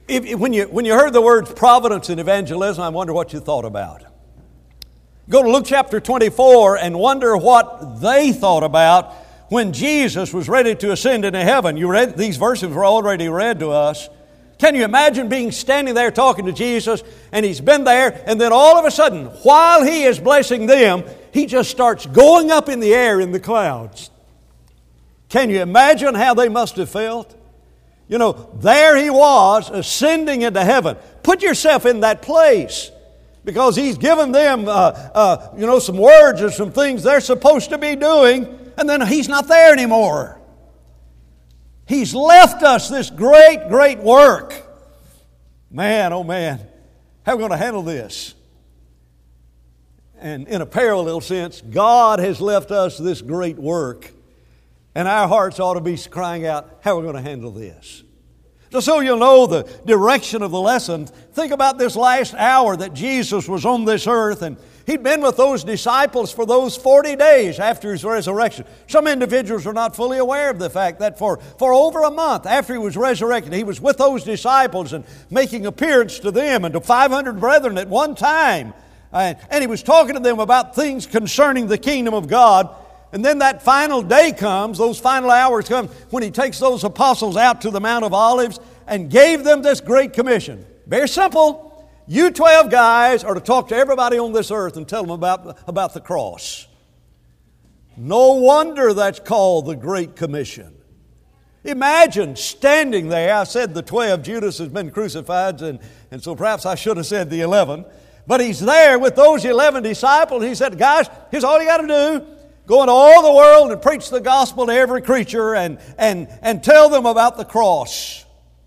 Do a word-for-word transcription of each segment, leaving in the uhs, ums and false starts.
If, if, when, you, when you heard the words providence and evangelism, I wonder what you thought about. Go to Luke chapter twenty-four and wonder what they thought about when Jesus was ready to ascend into heaven. You read, these verses were already read to us. Can you imagine being standing there talking to Jesus, and He's been there, and then all of a sudden, while He is blessing them, He just starts going up in the air in the clouds. Can you imagine how they must have felt? You know, there He was ascending into heaven. Put yourself in that place, because He's given them, uh, uh, you know, some words or some things they're supposed to be doing, and then He's not there anymore. He's left us this great, great work. Man, oh man, how are we going to handle this? And in a parallel sense, God has left us this great work, and our hearts ought to be crying out, how are we going to handle this? Just so you'll know the direction of the lesson, think about this last hour that Jesus was on this earth, and He'd been with those disciples for those forty days after His resurrection. Some individuals are not fully aware of the fact that for, for over a month after He was resurrected, He was with those disciples and making appearance to them and to five hundred brethren at one time. Uh, and He was talking to them about things concerning the kingdom of God. And then that final day comes, those final hours come, when He takes those apostles out to the Mount of Olives and gave them this great commission. Very simple. You twelve guys are to talk to everybody on this earth and tell them about, about the cross. No wonder that's called the Great Commission. Imagine standing there. I said the twelve, Judas has been crucified, and, and so perhaps I should have said the eleven. But He's there with those eleven disciples. He said, guys, here's all you got to do. Go into all the world and preach the gospel to every creature and, and, and tell them about the cross.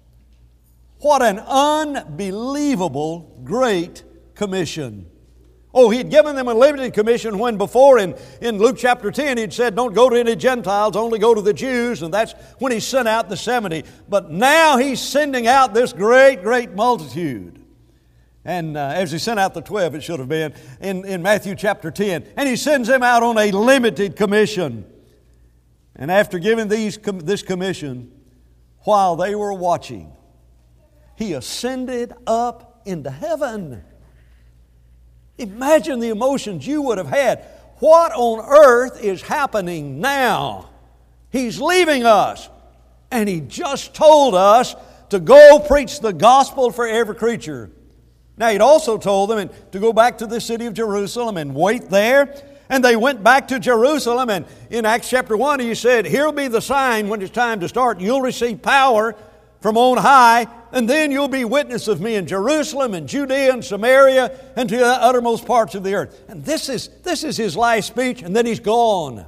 What an unbelievable great commission. Oh, He'd given them a limited commission when before in, in Luke chapter ten He'd said, don't go to any Gentiles, only go to the Jews. And that's when He sent out the seventy. But now He's sending out this great, great multitude. And uh, as He sent out the twelve, it should have been, in, in Matthew chapter ten. And He sends them out on a limited commission. And after giving these this commission, while they were watching, He ascended up into heaven. Imagine the emotions you would have had. What on earth is happening now? He's leaving us. And He just told us to go preach the gospel for every creature. Now, He'd also told them to go back to the city of Jerusalem and wait there. And they went back to Jerusalem. And in Acts chapter one, He said, here'll be the sign when it's time to start. You'll receive power from on high, and then you'll be witness of Me in Jerusalem and Judea and Samaria and to the uttermost parts of the earth. And this is, this is His last speech, and then He's gone.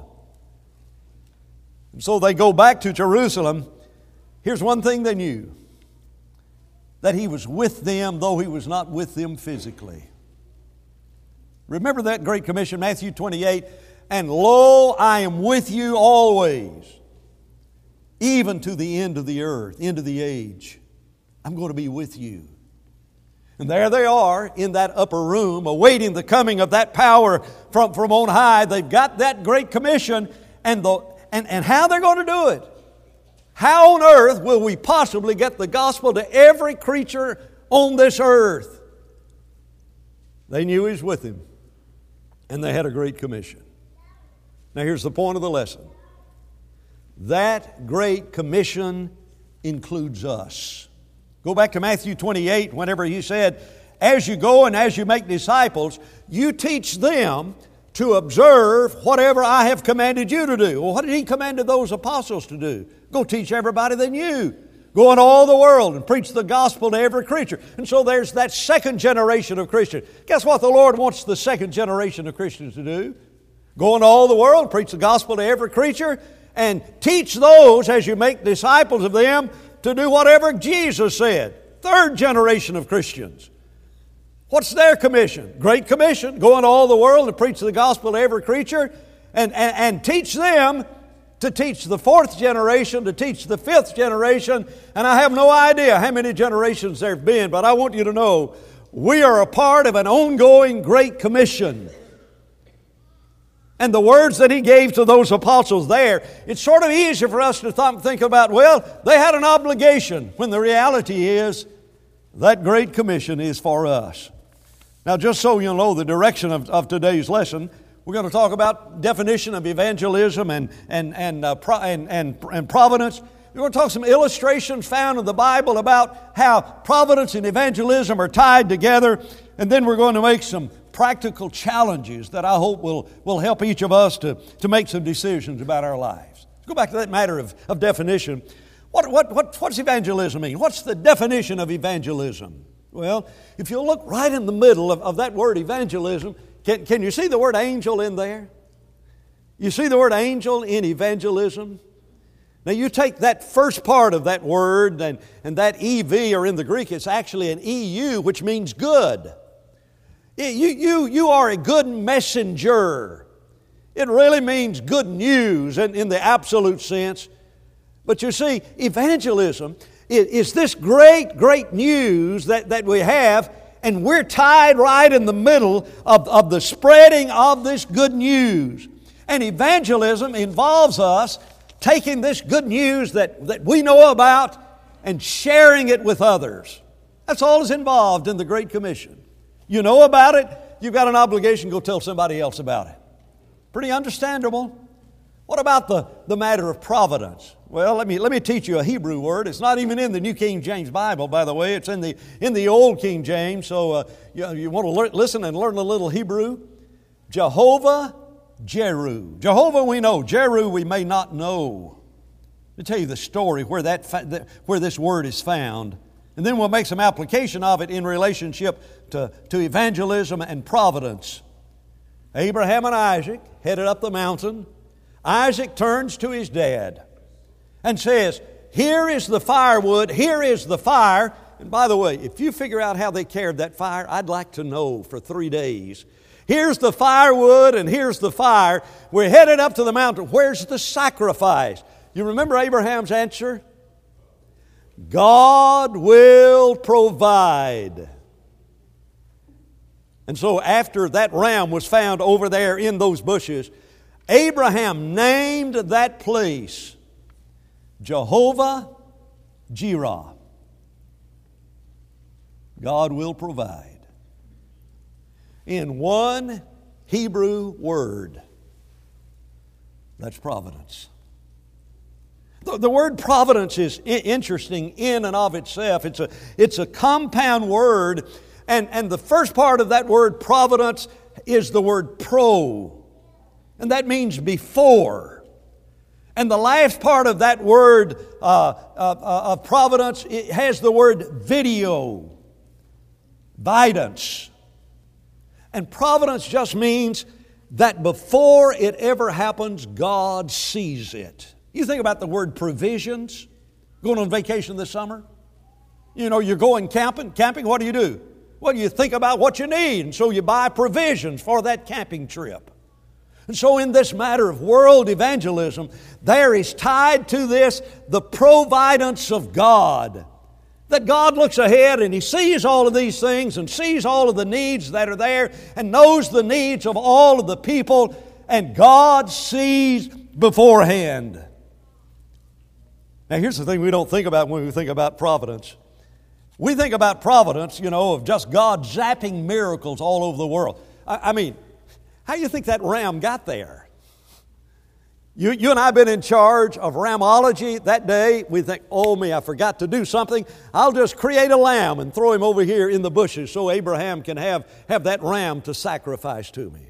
And so they go back to Jerusalem. Here's one thing they knew: that He was with them, though He was not with them physically. Remember that Great Commission, Matthew twenty-eight, and lo, I am with you always, even to the end of the earth, end of the age. I'm going to be with you. And there they are in that upper room, awaiting the coming of that power from, from on high. They've got that Great Commission, and, the, and, and how they're going to do it. How on earth will we possibly get the gospel to every creature on this earth? They knew He was with them, and they had a Great Commission. Now here's the point of the lesson. That Great Commission includes us. Go back to Matthew twenty-eight, whenever He said, as you go and as you make disciples, you teach them to observe whatever I have commanded you to do. Well, what did He command those apostles to do? Go teach everybody they knew. Go in all the world and preach the gospel to every creature. And so there's that second generation of Christians. Guess what the Lord wants the second generation of Christians to do? Go in all the world, preach the gospel to every creature, and teach those as you make disciples of them to do whatever Jesus said. Third generation of Christians. What's their commission? Great Commission. Go into all the world and preach the gospel to every creature and, and, and teach them to teach the fourth generation, to teach the fifth generation. And I have no idea how many generations there have been, but I want you to know we are a part of an ongoing Great Commission. And the words that He gave to those apostles there, it's sort of easy for us to th- think about, well, they had an obligation, when the reality is That Great Commission is for us. Now, just so you know the direction of, of today's lesson, we're going to talk about definition of evangelism and, and, and, uh, pro, and, and, and providence. We're going to talk some illustrations found in the Bible about how providence and evangelism are tied together. And then we're going to make some practical challenges that I hope will, will help each of us to, to make some decisions about our lives. Let's go back to that matter of, of definition. What, what, what, what's evangelism mean? What's the definition of evangelism? Well, if you look right in the middle of, of that word evangelism, can, can you see the word angel in there? You see the word angel in evangelism? Now you take that first part of that word, and, and that E V, or in the Greek it's actually an E U, which means good. You, you, you are a good messenger. It really means good news in, in the absolute sense. But you see, evangelism is this great, great news that, that we have, and we're tied right in the middle of, of the spreading of this good news. And evangelism involves us taking this good news that, that we know about and sharing it with others. That's all is involved in the Great Commission. You know about it, you've got an obligation to go tell somebody else about it. Pretty understandable. What about the, the matter of providence? Well, let me, let me teach you a Hebrew word. It's not even in the New King James Bible, by the way. It's in the, in the Old King James. So uh, you, you want to learn, listen and learn a little Hebrew. Jehovah Jeru. Jehovah we know. Jeru we may not know. Let me tell you the story where, that fa- where this word is found. And then we'll make some application of it in relationship to, to evangelism and providence. Abraham and Isaac headed up the mountain. Isaac turns to his dad and says, here is the firewood, here is the fire. And by the way, if you figure out how they carried that fire, I'd like to know for three days. Here's the firewood and here's the fire. We're headed up to the mountain. Where's the sacrifice? You remember Abraham's answer? God will provide. And so after that ram was found over there in those bushes, Abraham named that place Jehovah Jireh. God will provide. In one Hebrew word. That's providence. The, the word providence is I- interesting in and of itself. It's a, it's a compound word. And, and the first part of that word providence is the word pro. And that means before. And the last part of that word uh, uh, uh, of providence, it has the word video, vidance. And providence just means that before it ever happens, God sees it. You think about the word provisions. Going on vacation this summer? You know, you're going camping. Camping, what do you do? Well, you think about what you need, and so you buy provisions for that camping trip. And so in this matter of world evangelism, there is tied to this the providence of God. That God looks ahead and He sees all of these things and sees all of the needs that are there and knows the needs of all of the people, and God sees beforehand. Now here's the thing we don't think about when we think about providence. We think about providence, you know, of just God zapping miracles all over the world. I, I mean, how do you think that ram got there? You, you and I have been in charge of ramology that day. We think, oh me, I forgot to do something. I'll just create a lamb and throw him over here in the bushes so Abraham can have, have that ram to sacrifice to me.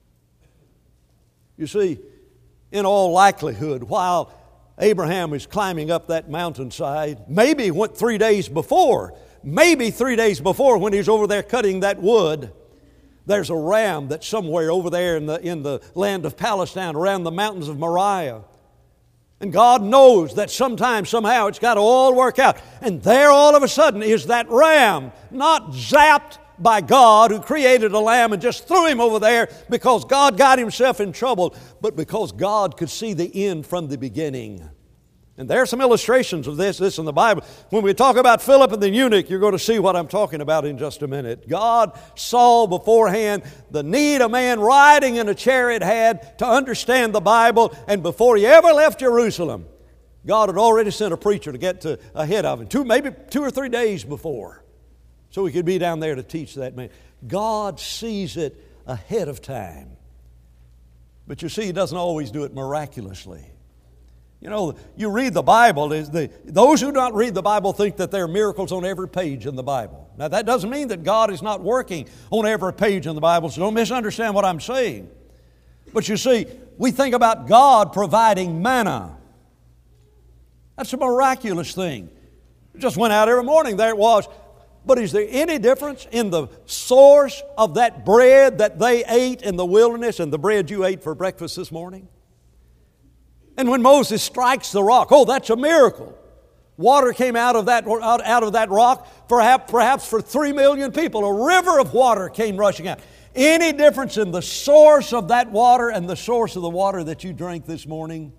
You see, in all likelihood, while Abraham is climbing up that mountainside, maybe went three days before, maybe three days before when he's over there cutting that wood, there's a ram that's somewhere over there in the, in the land of Palestine, around the mountains of Moriah. And God knows that sometime, somehow, it's got to all work out. And there all of a sudden is that ram, not zapped by God who created a lamb and just threw him over there because God got himself in trouble, but because God could see the end from the beginning. And there are some illustrations of this, this in the Bible. When we talk about Philip and the eunuch, you're going to see what I'm talking about in just a minute. God saw beforehand the need a man riding in a chariot had to understand the Bible, and before he ever left Jerusalem, God had already sent a preacher to get to ahead of him, two, maybe two or three days before. so he could be down there to teach that man. God sees it ahead of time. But you see, He doesn't always do it miraculously. You know, you read the Bible, the, those who don't read the Bible think that there are miracles on every page in the Bible. Now, that doesn't mean that God is not working on every page in the Bible, so don't misunderstand what I'm saying. But you see, we think about God providing manna. That's a miraculous thing. It just went out every morning, there it was. But is there any difference in the source of that bread that they ate in the wilderness and the bread you ate for breakfast this morning? And when Moses strikes the rock, oh, that's a miracle. Water came out of that, out, out of that rock, perhaps, perhaps for three million people. A river of water came rushing out. Any difference in the source of that water and the source of the water that you drank this morning?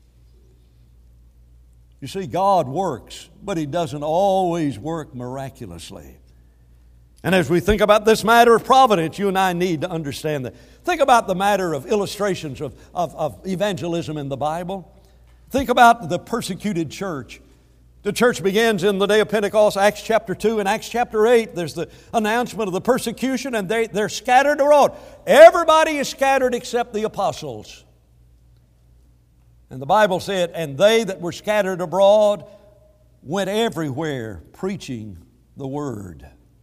You see, God works, but He doesn't always work miraculously. And as we think about this matter of providence, you and I need to understand that. Think about the matter of illustrations of, of, of evangelism in the Bible. Think about the persecuted church. The church begins in the day of Pentecost, Acts chapter two. In Acts chapter eight, there's the announcement of the persecution, and they, they're scattered abroad. Everybody is scattered except the apostles. And the Bible said, and they that were scattered abroad went everywhere preaching the word.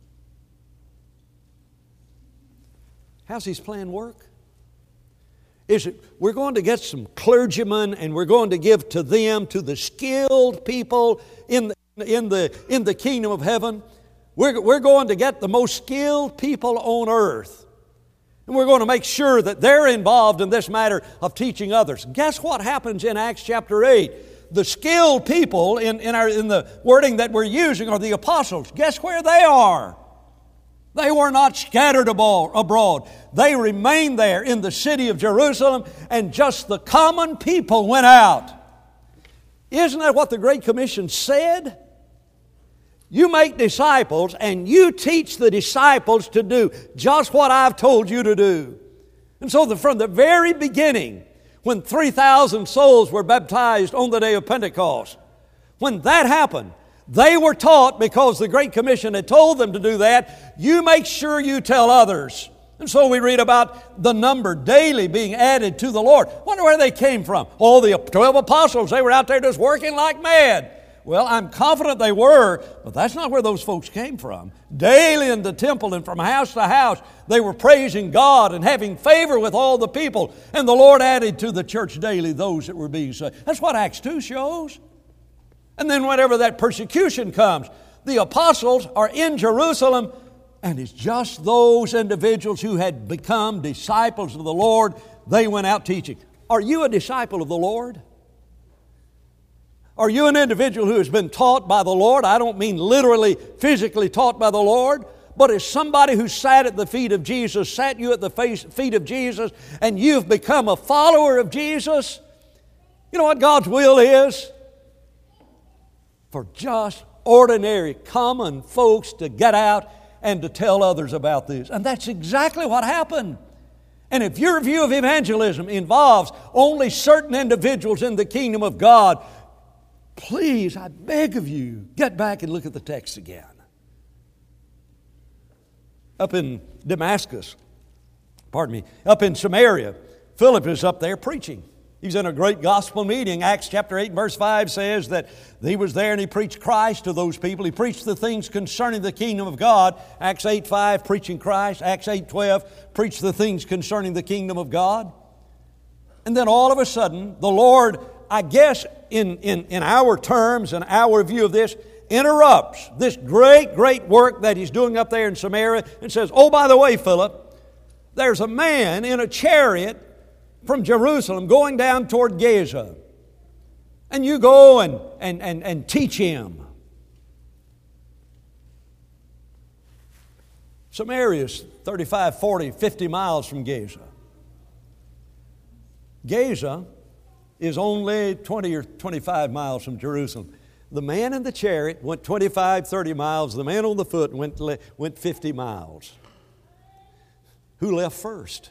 How's His plan work? Is it we're going to get some clergymen and we're going to give to them, to the skilled people in the, in the, in the kingdom of heaven? We're, we're going to get the most skilled people on earth. And we're going to make sure that they're involved in this matter of teaching others. Guess what happens in Acts chapter eight? The skilled people in, in, our, in the wording that we're using are the apostles. Guess where they are? They were not scattered abroad. They remained there in the city of Jerusalem, and just the common people went out. Isn't that what the Great Commission said? You make disciples and you teach the disciples to do just what I've told you to do. And so the, from the very beginning, when three thousand souls were baptized on the day of Pentecost, when that happened, they were taught, because the Great Commission had told them to do that, you make sure you tell others. And so we read about the number daily being added to the Lord. Wonder where they came from. Oh, the twelve apostles, they were out there just working like mad. Well, I'm confident they were, but that's not where those folks came from. Daily in the temple and from house to house, they were praising God and having favor with all the people. And the Lord added to the church daily those that were being saved. That's what Acts two shows. And then whenever that persecution comes, the apostles are in Jerusalem, and it's just those individuals who had become disciples of the Lord, they went out teaching. Are you a disciple of the Lord? Are you an individual who has been taught by the Lord? I don't mean literally, physically taught by the Lord, but as somebody who sat at the feet of Jesus, sat you at the feet of Jesus, and you've become a follower of Jesus. You know what God's will is? For just ordinary, common folks to get out and to tell others about this. And that's exactly what happened. And if your view of evangelism involves only certain individuals in the kingdom of God, please, I beg of you, get back and look at the text again. Up in Damascus, pardon me, up in Samaria, Philip is up there preaching. He's in a great gospel meeting. Acts chapter eight verse five says that he was there and he preached Christ to those people. He preached the things concerning the kingdom of God. Acts eight five, preaching Christ. Acts eight twelve, preached the things concerning the kingdom of God. And then all of a sudden, the Lord, I guess in, in, in our terms and our view of this, interrupts this great, great work that He's doing up there in Samaria and says, oh, by the way, Philip, there's a man in a chariot from Jerusalem going down toward Gaza. And you go and, and, and, and teach him. Samaria is thirty-five, forty, fifty miles from Gaza. Gaza is only twenty or twenty-five miles from Jerusalem. The man in the chariot went twenty-five, thirty miles. The man on the foot went, went fifty miles. Who left first?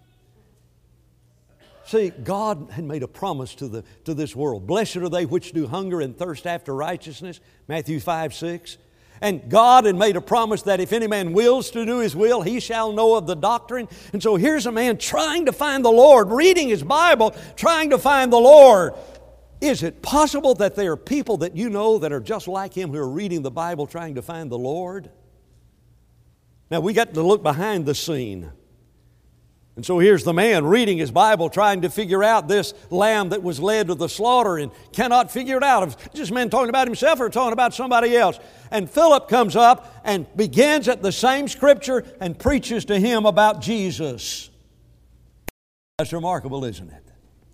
See, God had made a promise to, the, to this world. Blessed are they which do hunger and thirst after righteousness, Matthew five, six. And God had made a promise that if any man wills to do His will, he shall know of the doctrine. And so here's a man trying to find the Lord, reading his Bible, trying to find the Lord. Is it possible that there are people that you know that are just like him who are reading the Bible trying to find the Lord? Now we got to look behind the scene. And so here's the man reading his Bible trying to figure out this lamb that was led to the slaughter and cannot figure it out. Is this man talking about himself or talking about somebody else? And Philip comes up and begins at the same scripture and preaches to him about Jesus. That's remarkable, isn't it?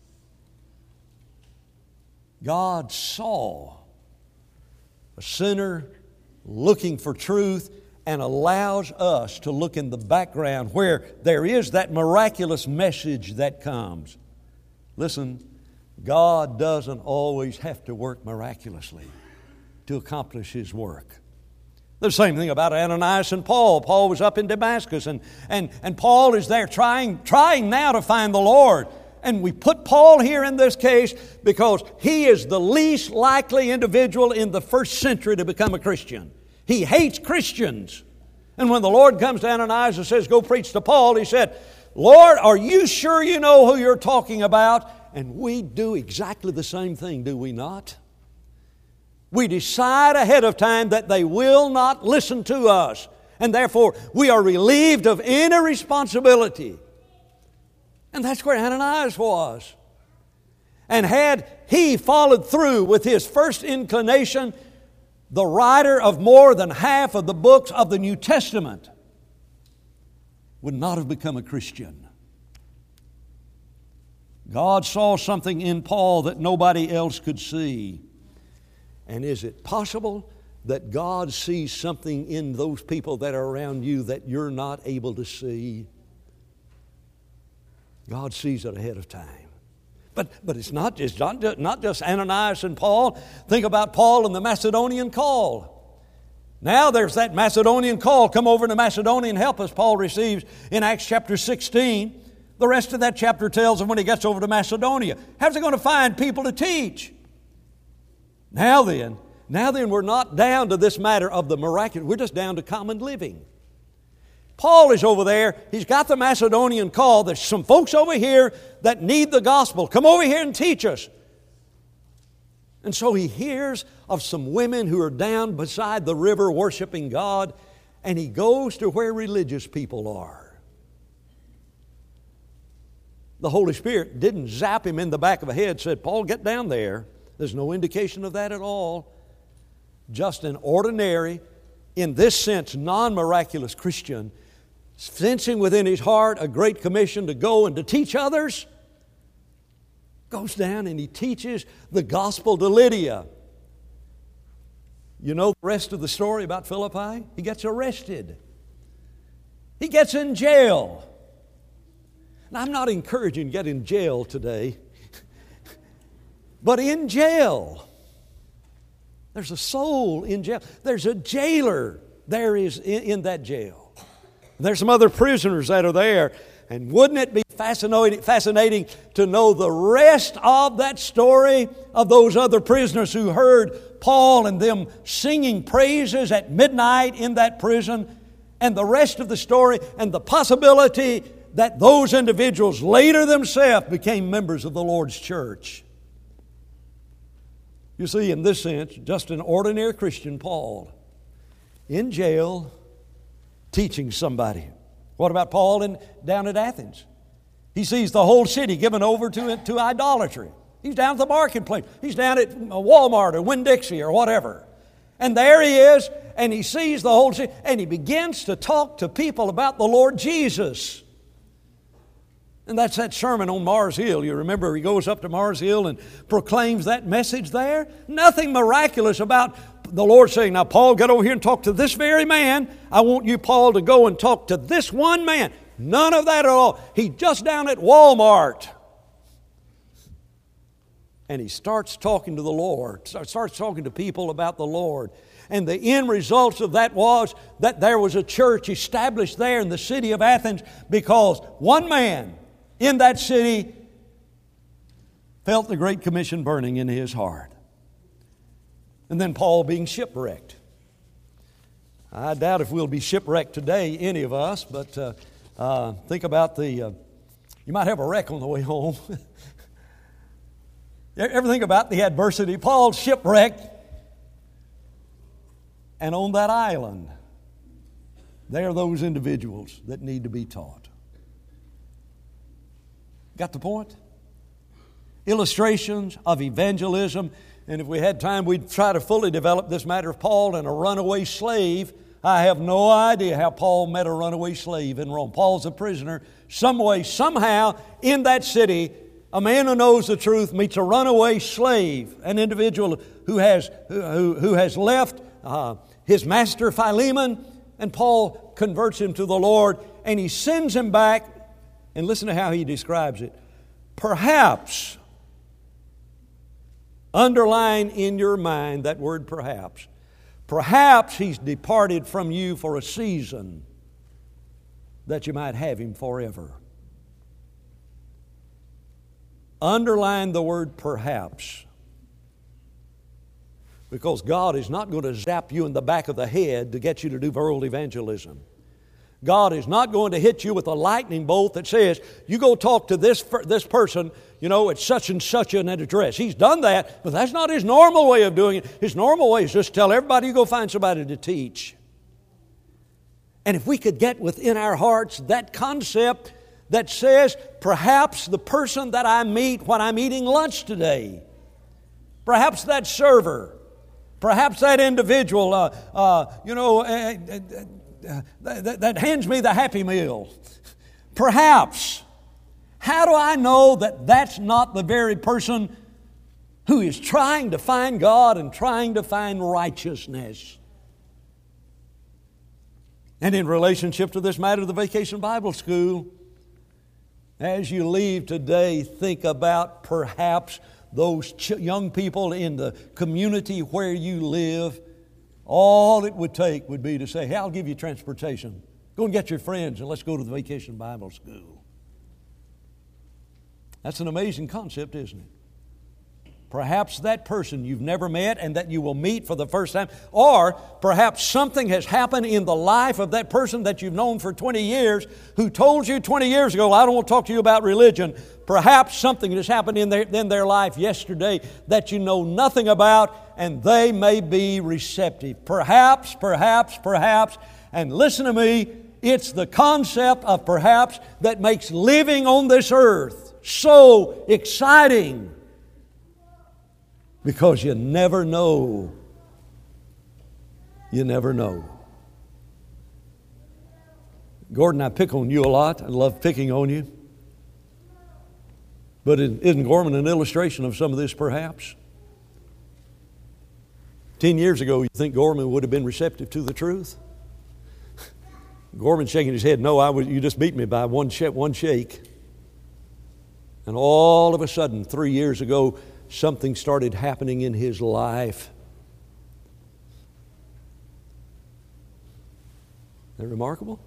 God saw a sinner looking for truth and allows us to look in the background where there is that miraculous message that comes. Listen, God doesn't always have to work miraculously to accomplish His work. The same thing about Ananias and Paul. Paul was up in Damascus, and, and, and Paul is there trying, trying now to find the Lord. And we put Paul here in this case because he is the least likely individual in the first century to become a Christian. He hates Christians. And when the Lord comes to Ananias and says, go preach to Paul, he said, Lord, are you sure you know who you're talking about? And we do exactly the same thing, do we not? We decide ahead of time that they will not listen to us. And therefore, we are relieved of any responsibility. And that's where Ananias was. And had he followed through with his first inclination, the writer of more than half of the books of the New Testament would not have become a Christian. God saw something in Paul that nobody else could see. And is it possible that God sees something in those people that are around you that you're not able to see? God sees it ahead of time. But, but it's not just, not, just, not just Ananias and Paul. Think about Paul and the Macedonian call. Now there's that Macedonian call. Come over to Macedonia and help us, Paul receives in Acts chapter sixteen. The rest of that chapter tells him when he gets over to Macedonia. How's he going to find people to teach? Now then, now then we're not down to this matter of the miraculous. We're just down to common living. Paul is over there. He's got the Macedonian call. There's some folks over here that need the gospel. Come over here and teach us. And so he hears of some women who are down beside the river worshiping God, and he goes to where religious people are. The Holy Spirit didn't zap him in the back of the head, said, Paul, get down there. There's no indication of that at all. Just an ordinary, in this sense, non-miraculous Christian sensing within his heart a great commission to go and to teach others, goes down and he teaches the gospel to Lydia. You know the rest of the story about Philippi? He gets arrested. He gets in jail. Now, I'm not encouraging get in jail today, but in jail. There's a soul in jail. There's a jailer there is in, in that jail. There's some other prisoners that are there. And wouldn't it be fascinating, fascinating to know the rest of that story of those other prisoners who heard Paul and them singing praises at midnight in that prison, and the rest of the story and the possibility that those individuals later themselves became members of the Lord's church. You see, in this sense, just an ordinary Christian, Paul, in jail, teaching somebody. What about Paul in, down at Athens? He sees the whole city given over to, to idolatry. He's down at the marketplace. He's down at Walmart or Winn-Dixie or whatever. And there he is, and he sees the whole city, and he begins to talk to people about the Lord Jesus. And that's that sermon on Mars Hill. You remember he goes up to Mars Hill and proclaims that message there. Nothing miraculous about the Lord saying, now Paul, get over here and talk to this very man. I want you, Paul, to go and talk to this one man. None of that at all. He's just down at Walmart. And he starts talking to the Lord, starts talking to people about the Lord. And the end result of that was that there was a church established there in the city of Athens because one man in that city felt the Great Commission burning in his heart. And then Paul being shipwrecked. I doubt if we'll be shipwrecked today, any of us, but uh, uh, think about the, uh, you might have a wreck on the way home. Ever think about the adversity? Paul's shipwrecked, and on that island, there are those individuals that need to be taught. Got the point? Illustrations of evangelism. And if we had time, we'd try to fully develop this matter of Paul and a runaway slave. I have no idea how Paul met a runaway slave in Rome. Paul's a prisoner. Some way, somehow, in that city, a man who knows the truth meets a runaway slave, an individual who has, who, who has left uh, his master Philemon, and Paul converts him to the Lord, and he sends him back. And listen to how he describes it. Perhaps, underline in your mind that word perhaps. Perhaps he's departed from you for a season that you might have him forever. Underline the word perhaps. Because God is not going to zap you in the back of the head to get you to do world evangelism. God is not going to hit you with a lightning bolt that says, you go talk to this, this person, you know, at such and such an address. He's done that, but that's not His normal way of doing it. His normal way is just tell everybody you go find somebody to teach. And if we could get within our hearts that concept that says, perhaps the person that I meet when I'm eating lunch today, perhaps that server, perhaps that individual, uh, uh, you know, uh, uh, uh, that, that hands me the Happy Meal. Perhaps. How do I know that that's not the very person who is trying to find God and trying to find righteousness? And in relationship to this matter of the Vacation Bible School, as you leave today, think about perhaps those ch- young people in the community where you live. All it would take would be to say, hey, I'll give you transportation. Go and get your friends and let's go to the Vacation Bible School. That's an amazing concept, isn't it? Perhaps that person you've never met and that you will meet for the first time, or perhaps something has happened in the life of that person that you've known for twenty years who told you twenty years ago, I don't want to talk to you about religion. Perhaps something has happened in their, in their life yesterday that you know nothing about, and they may be receptive. Perhaps, perhaps, perhaps, and listen to me, it's the concept of perhaps that makes living on this earth so exciting. Because you never know. You never know. Gordon, I pick on you a lot. I love picking on you. But isn't Gorman an illustration of some of this perhaps? Ten years ago, you think Gorman would have been receptive to the truth? Gorman shaking his head, no, I was, you just beat me by one, sh- one shake. And all of a sudden, three years ago, something started happening in his life. Isn't that remarkable?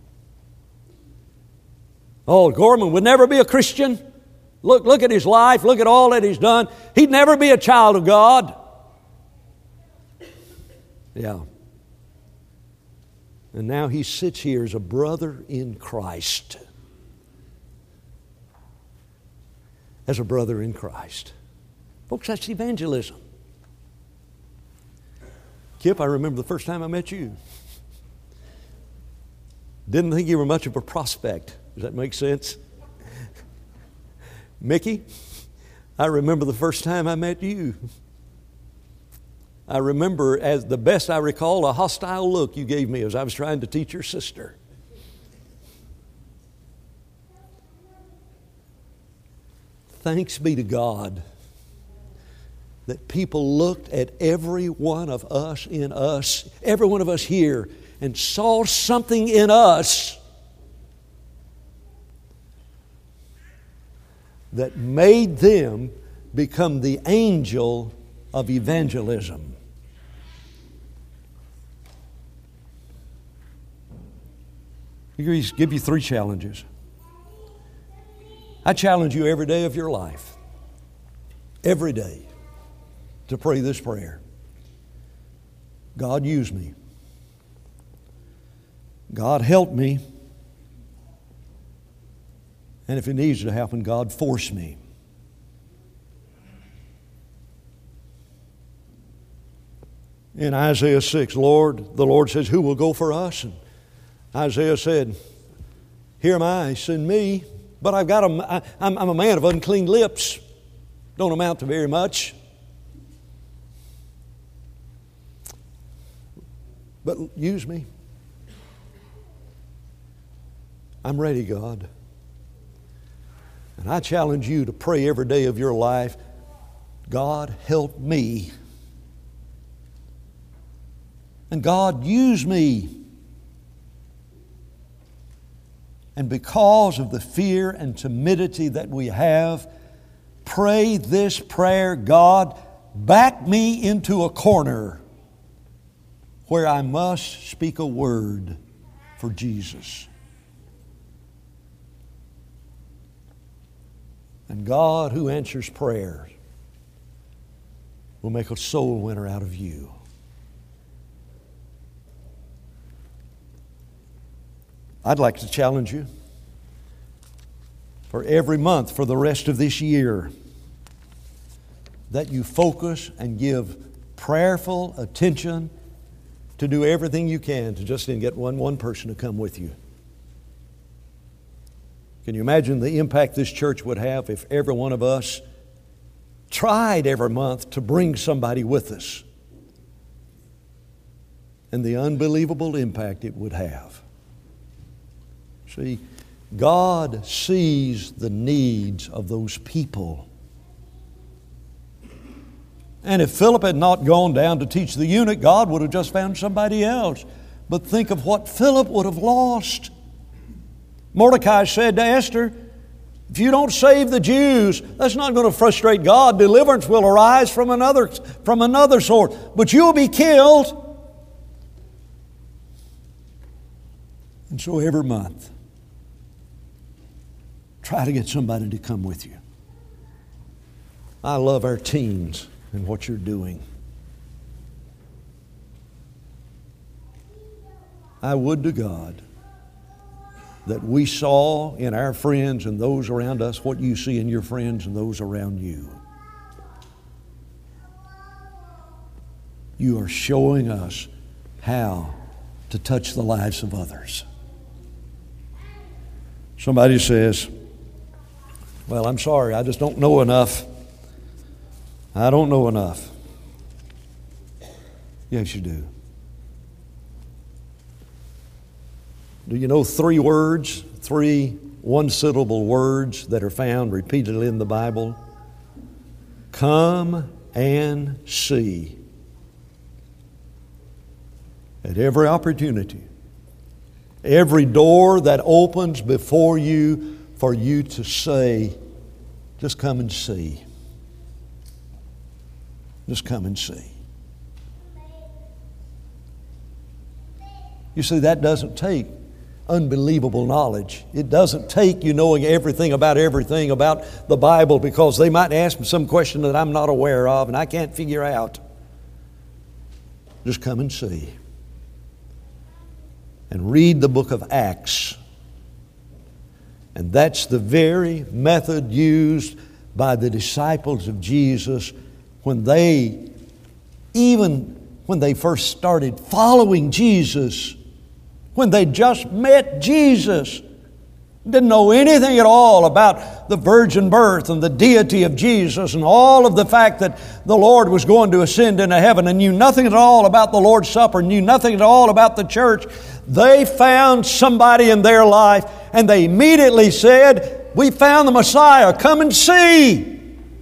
Oh, Gorman would never be a Christian. Look, look at his life. Look at all that he's done. He'd never be a child of God. Yeah. And now he sits here as a brother in Christ. As a brother in Christ. Folks, that's evangelism. Kip, I remember the first time I met you. Didn't think you were much of a prospect. Does that make sense? Mickey, I remember the first time I met you. I remember, as the best I recall, a hostile look you gave me as I was trying to teach your sister. Thanks be to God that people looked at every one of us in us, every one of us here, and saw something in us that made them become the angel of evangelism. He give you three challenges. I challenge you every day of your life, every day, to pray this prayer. God, use me. God help me. And if it needs to happen, God force me. In Isaiah six, Lord, the Lord says, who will go for us? And Isaiah said, here am I, send me. But I've got a, I, I'm, I'm a man of unclean lips. Don't amount to very much. But use me. I'm ready, God. And I challenge you to pray every day of your life, God, help me. And God, use me. And because of the fear and timidity that we have, pray this prayer, God, back me into a corner where I must speak a word for Jesus. And God, who answers prayers, will make a soul winner out of you. I'd like to challenge you for every month for the rest of this year that you focus and give prayerful attention to do everything you can to just get one, one person to come with you. Can you imagine the impact this church would have if every one of us tried every month to bring somebody with us? And the unbelievable impact it would have. See, God sees the needs of those people. And if Philip had not gone down to teach the eunuch, God would have just found somebody else. But think of what Philip would have lost. Mordecai said to Esther, if you don't save the Jews, that's not going to frustrate God. Deliverance will arise from another, from another source. But you'll be killed. And so every month, try to get somebody to come with you. I love our teens and what you're doing. I would to God that we saw in our friends and those around us what you see in your friends and those around you. You are showing us how to touch the lives of others. Somebody says, well, I'm sorry, I just don't know enough. I don't know enough. Yes, you do. Do you know three words, three one-syllable words that are found repeatedly in the Bible? Come and see. At every opportunity, every door that opens before you for you to say, just come and see. Just come and see. You see, that doesn't take unbelievable knowledge. It doesn't take you knowing everything about everything about the Bible, because they might ask me some question that I'm not aware of and I can't figure out. Just come and see. And read the book of Acts. And that's the very method used by the disciples of Jesus when they, even when they first started following Jesus, when they just met Jesus, didn't know anything at all about the virgin birth and the deity of Jesus and all of the fact that the Lord was going to ascend into heaven, and knew nothing at all about the Lord's Supper, knew nothing at all about the church. They found somebody in their life and they immediately said, we found the Messiah, come and see.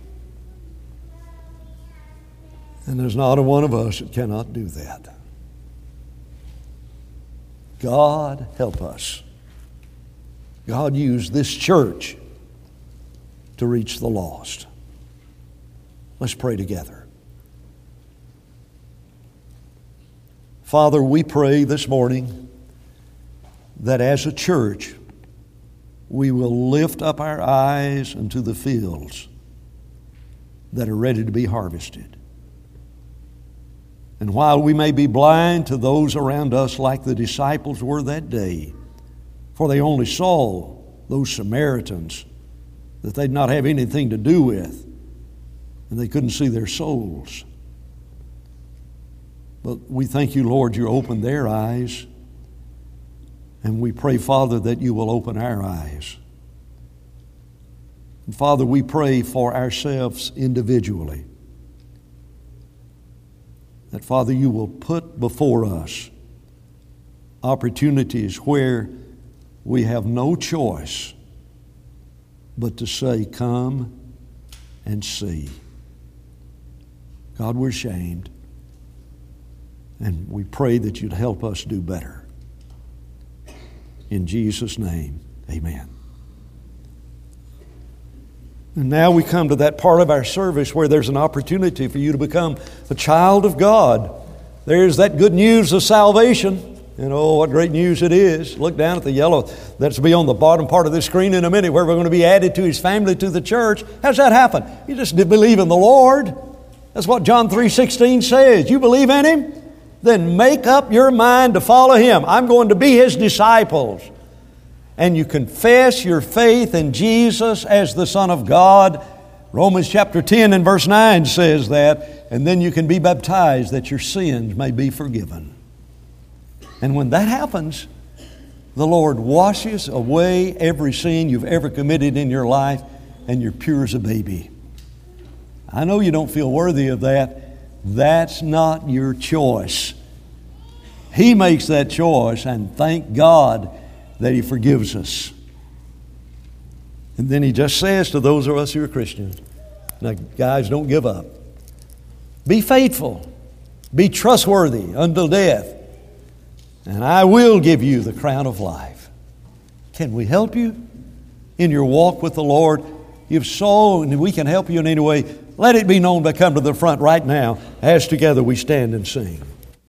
And there's not a one of us that cannot do that. God help us. God used this church to reach the lost. Let's pray together. Father, we pray this morning that as a church, we will lift up our eyes unto the fields that are ready to be harvested. And while we may be blind to those around us like the disciples were that day, for they only saw those Samaritans that they'd not have anything to do with, and they couldn't see their souls. But we thank you, Lord, you opened their eyes, and we pray, Father, that you will open our eyes. And Father, we pray for ourselves individually, that, Father, you will put before us opportunities where we have no choice but to say, come and see. God, we're ashamed, and we pray that you'd help us do better. In Jesus' name, amen. And now we come to that part of our service where there's an opportunity for you to become a child of God. There's that good news of salvation. And oh, what great news it is. Look down at the yellow that's be on the bottom part of this screen in a minute, where we're going to be added to His family, to the church. How's that happen? You just believe in the Lord. That's what John three sixteen says. You believe in Him? Then make up your mind to follow Him. I'm going to be His disciples. And you confess your faith in Jesus as the Son of God. Romans chapter ten and verse nine says that. And then you can be baptized that your sins may be forgiven. And when that happens, the Lord washes away every sin you've ever committed in your life, and you're pure as a baby. I know you don't feel worthy of that. That's not your choice. He makes that choice, and thank God that He forgives us. And then He just says to those of us who are Christians, now guys, don't give up. Be faithful. Be trustworthy until death. And I will give you the crown of life. Can we help you in your walk with the Lord? If so, and we can help you in any way, let it be known by come to the front right now as together we stand and sing.